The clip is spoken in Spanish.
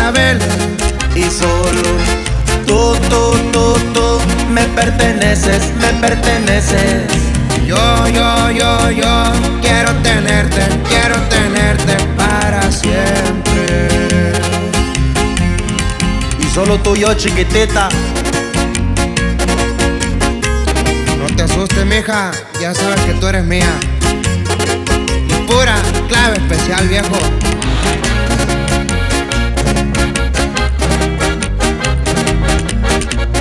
clavel. Y solo tú me perteneces, me perteneces. Yo quiero tenerte para siempre. Y solo tú y yo, chiquitita. No te asustes, mija, ya sabes que tú eres mía. Y pura clave especial, viejo.